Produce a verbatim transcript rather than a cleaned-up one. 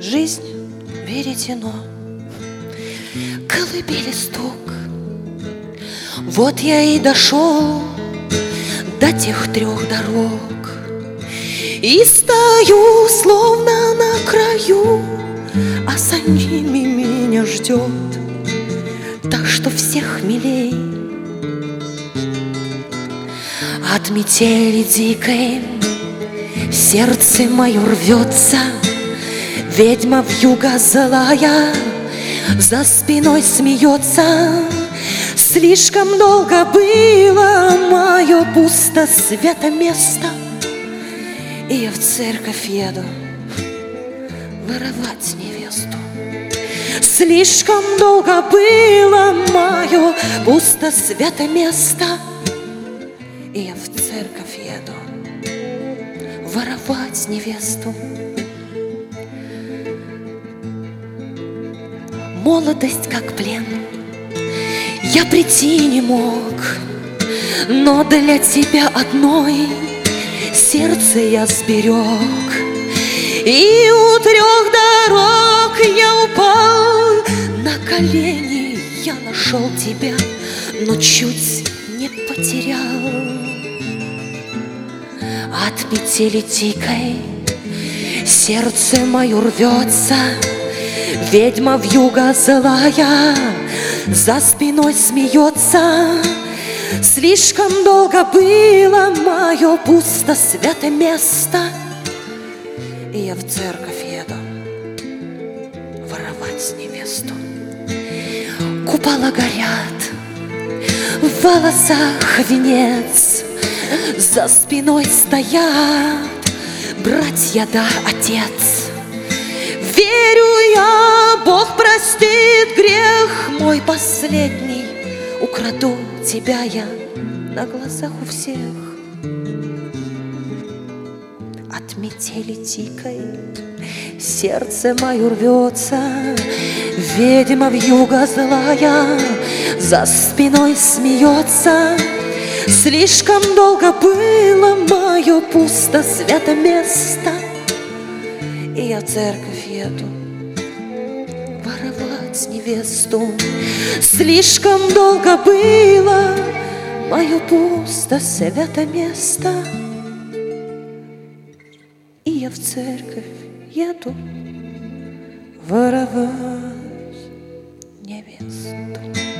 Жизнь веретено, колыбели стук. Вот я и дошел до тех трех дорог и стою, словно на краю, а за ними меня ждет так, что всех милей. От метели дикой сердце мое рвется, ведьма вьюга злая за спиной смеется. Слишком долго было мое пусто свято место, и я в церковь еду воровать невесту. Слишком долго было мое пусто свято место, и я в церковь еду воровать невесту. Молодость как плен, я прийти не мог, но для тебя одной сердце я сберег. И у трех дорог я упал на колени, я нашел тебя, но чуть не потерял. От метели дикой сердце мое рвется, ведьма вьюга злая за спиной смеется. Слишком долго было мое пусто свято место, и я в церковь еду воровать невесту. Купола горят, в волосах венец, за спиной стоят братья да отец. Верю я, Бог простит грех мой последний, украду тебя я на глазах у всех. От метели дикой сердце мое рвется, ведьма вьюга злая за спиной смеется. Слишком долго было мое пусто свято место, и я в церковь еду воровать невесту. Слишком долго было мое пусто свято место, и я в церковь еду воровать невесту.